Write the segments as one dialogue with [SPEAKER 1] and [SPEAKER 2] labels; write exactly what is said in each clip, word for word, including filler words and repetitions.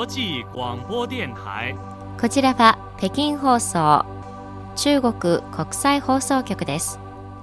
[SPEAKER 1] 際广播電台。
[SPEAKER 2] こちらは北京放送、中国国際放送局です。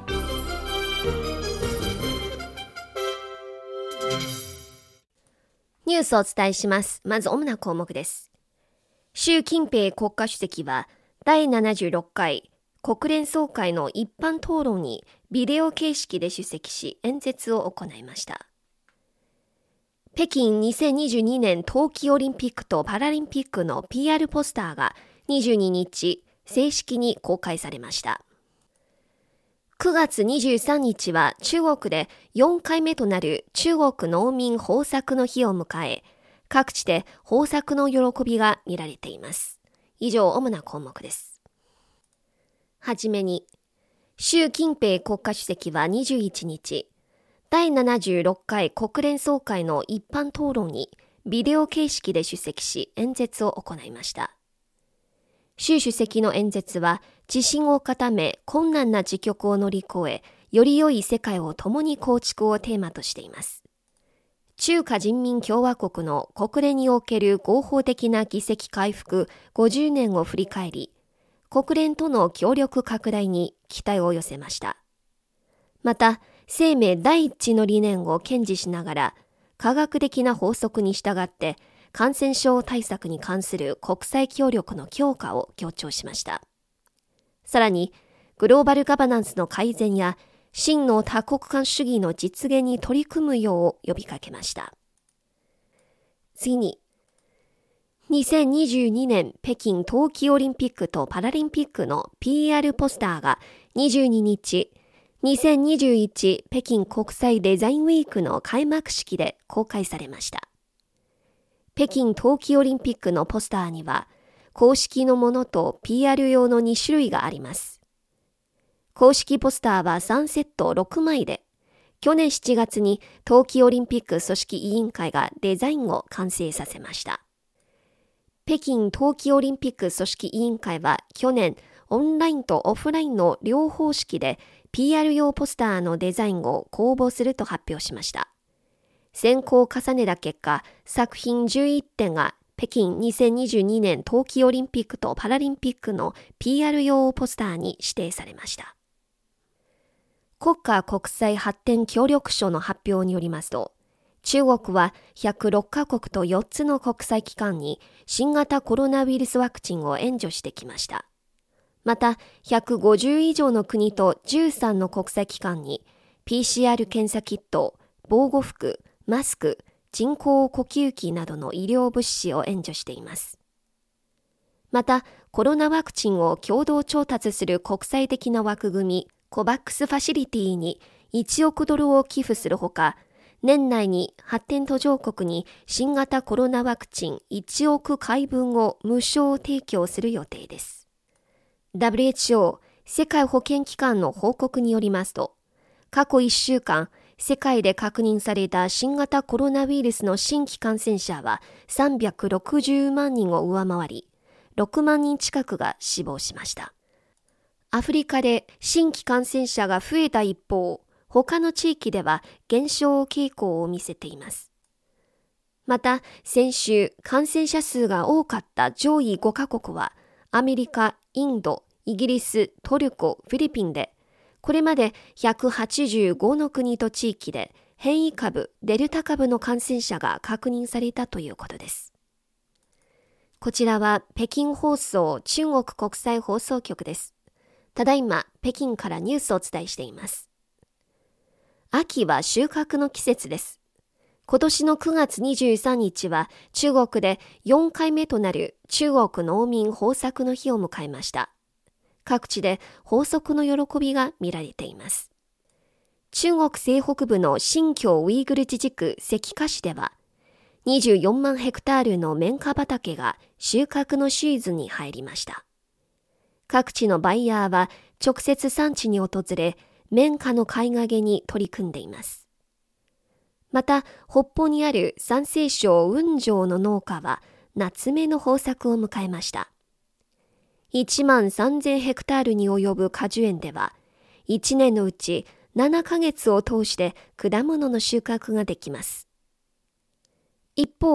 [SPEAKER 3] ニュースをお伝えします。まず主な項目です。習近平国家主席はだいななじゅうろっかい国連総会の一般討論にビデオ形式で出席し演説を行いました。北京にせんにじゅうにねん冬季オリンピックとパラリンピックの ピーアール ポスターがにじゅうににち正式に公開されました。くがつにじゅうさんにちは中国でよんかいめとなる中国農民豊作の日を迎え、各地で豊作の喜びが見られています。以上、主な項目です。はじめに、習近平国家主席はにじゅういちにち、だいななじゅうろっかい国連総会の一般討論にビデオ形式で出席し演説を行いました。習主席の演説は、自信を固め、困難な時局を乗り越え、より良い世界を共に構築をテーマとしています。中華人民共和国の国連における合法的な議席回復ごじゅうねんを振り返り、国連との協力拡大に期待を寄せました。また、生命第一の理念を堅持しながら、科学的な法則に従って、感染症対策に関する国際協力の強化を強調しました。さらに、グローバルガバナンスの改善や真の多国間主義の実現に取り組むよう呼びかけました。次に、にせんにじゅうにねん北京冬季オリンピックとパラリンピックの ピーアール ポスターがにじゅうににち、にせんにじゅういち北京国際デザインウィークの開幕式で公開されました。北京冬季オリンピックのポスターには、公式のものと ピーアール 用のにしゅるいがあります。公式ポスターはさんセットろくまいで、去年しちがつに冬季オリンピック組織委員会がデザインを完成させました。北京冬季オリンピック組織委員会は去年、オンラインとオフラインの両方式で ピーアール 用ポスターのデザインを公募すると発表しました。選考を重ねた結果、作品じゅういってんが北京にせんにじゅうにねん冬季オリンピックとパラリンピックの ピーアール 用ポスターに指定されました。国家国際発展協力省の発表によりますと、中国はひゃくろっかこくとよっつの国際機関に新型コロナウイルスワクチンを援助してきました。また、ひゃくごじゅういじょうの国とじゅうさんの国際機関に ピーシーアール 検査キット、防護服、マスク、人工呼吸器などの医療物資を援助しています。また、コロナワクチンを共同調達する国際的な枠組み、コバックスファシリティにいちおくドルを寄付するほか、年内に発展途上国に新型コロナワクチンいちおくかいぶんを無償提供する予定です。ダブリューエイチオー 世界保健機関の報告によりますと、過去いっしゅうかん、世界で確認された新型コロナウイルスの新規感染者はさんびゃくろくじゅうまんにんを上回り、ろくまんにん近くが死亡しました。アフリカで新規感染者が増えた一方、他の地域では減少傾向を見せています。また、先週感染者数が多かった上位ごかこくは、アメリカ、インド、イギリス、トルコ、フィリピンで、これまでひゃくはちじゅうごの国と地域で変異株、デルタ株の感染者が確認されたということです。こちらは北京放送中国国際放送局です。ただいま北京からニュースをお伝えしています。秋は収穫の季節です。今年のくがつにじゅうさんにちは中国でよんかいめとなる中国農民豊作の日を迎えました。各地で豊作の喜びが見られています。中国西北部の新疆ウイグル自治区石化市では、にじゅうよんまんヘクタールの綿花畑が収穫のシーズンに入りました。各地のバイヤーは直接産地に訪れ、綿花の買い上げに取り組んでいます。また、北方にある山西省雲上の農家は夏目の豊作を迎えました。いちまんさんぜんヘクタールに及ぶ果樹園では、いちねんのうちななかげつを通して果物の収穫ができます。一方、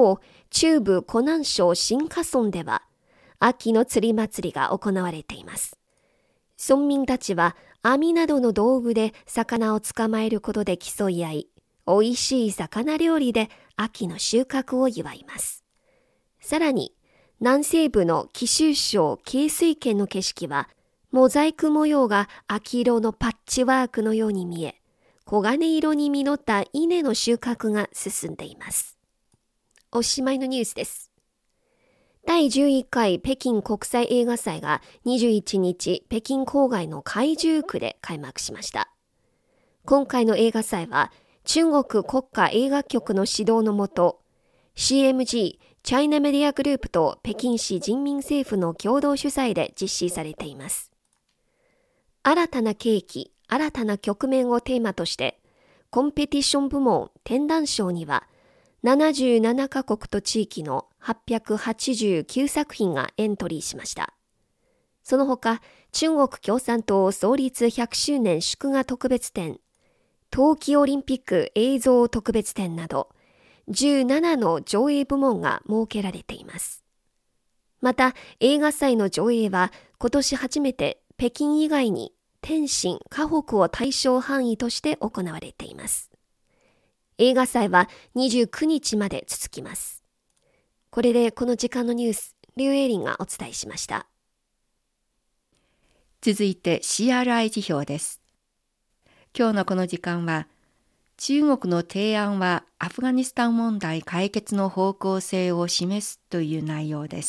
[SPEAKER 3] 中部湖南省新華村では秋の釣り祭りが行われています。村民たちは網などの道具で魚を捕まえることで競い合い、美味しい魚料理で秋の収穫を祝います。さらに、南西部の貴州省恵水県の景色は、モザイク模様が秋色のパッチワークのように見え、黄金色に実った稲の収穫が進んでいます。おしまいのニュースです。だいじゅういっかい北京国際映画祭がにじゅういちにち北京郊外の海中区で開幕しました。今回の映画祭は中国国家映画局の指導のもと シーエムジー チャイナメディアグループと北京市人民政府の共同主催で実施されています。新たな契機、新たな局面をテーマとしてコンペティション部門展覧賞にはななじゅうななカ国と地域のはっぴゃくはちじゅうきゅうさくひんがエントリーしました。その他、中国共産党創立ひゃくしゅうねん祝賀特別展、冬季オリンピック映像特別展など、じゅうななの上映部門が設けられています。また、映画祭の上映は今年初めて北京以外に天津、河北を対象範囲として行われています。映画祭はにじゅうくにちまで続きます。これでこの時間のニュース、リュウエイリンがお伝えしました。
[SPEAKER 4] 続いて シーアールアイ 辞表です。今日のこの時間は、中国の提案はアフガニスタン問題解決の方向性を示すという内容です。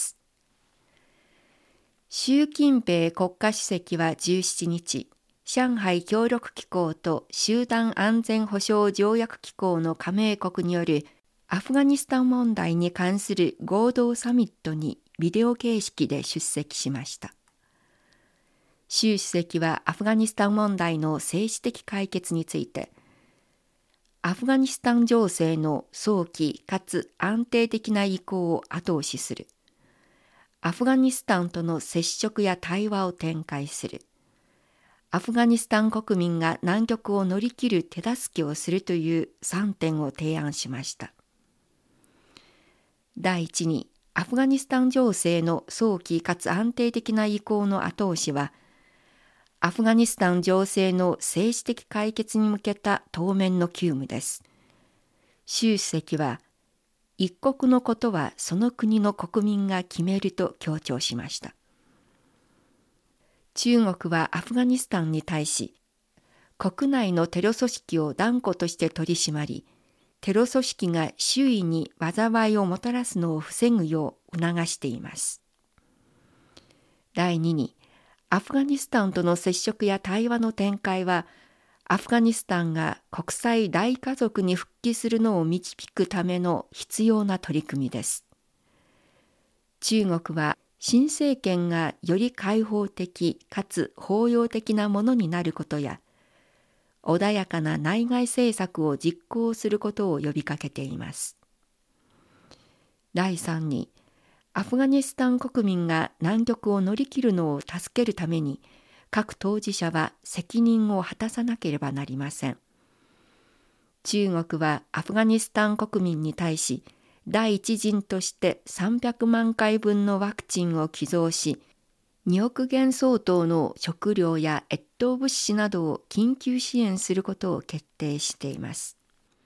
[SPEAKER 4] 習近平国家主席はじゅうしちにち、上海協力機構と集団安全保障条約機構の加盟国によるアフガニスタン問題に関する合同サミットにビデオ形式で出席しました。習主席はアフガニスタン問題の政治的解決について、アフガニスタン情勢の早期かつ安定的な移行を後押しする。アフガニスタンとの接触や対話を展開する。アフガニスタン国民が難局を乗り切る手助けをするというさんてんを提案しました。第一に、アフガニスタン情勢の早期かつ安定的な移行の後押しは、アフガニスタン情勢の政治的解決に向けた当面の急務です。習主席は、一国のことはその国の国民が決めると強調しました。中国はアフガニスタンに対し、国内のテロ組織を断固として取り締まり、テロ組織が周囲に災いをもたらすのを防ぐよう促しています。第二に、アフガニスタンとの接触や対話の展開は、アフガニスタンが国際大家族に復帰するのを導くための必要な取り組みです。中国は新政権がより開放的かつ包容的なものになることや、穏やかな内外政策を実行することを呼びかけています。第三に、アフガニスタン国民が難局を乗り切るのを助けるために、各当事者は責任を果たさなければなりません。中国はアフガニスタン国民に対し、第一陣としてさんびゃくまんかいぶんのワクチンを寄贈し、におくげん相当の食料や越冬物資などを緊急支援することを決定しています。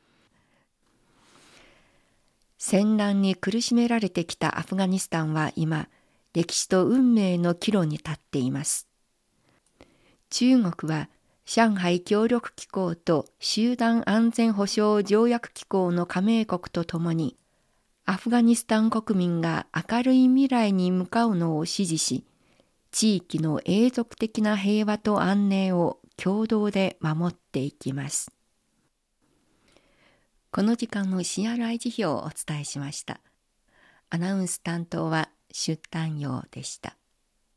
[SPEAKER 4] 戦乱に苦しめられてきたアフガニスタンは今、歴史と運命の岐路に立っています。中国は上海協力機構と集団安全保障条約機構の加盟国とともに、アフガニスタン国民が明るい未来に向かうのを支持し、地域の永続的な平和と安寧を共同で守っていきます。この時間の シーアールアイ 辞表をお伝えしました。アナウンス担当は出丹陽でした。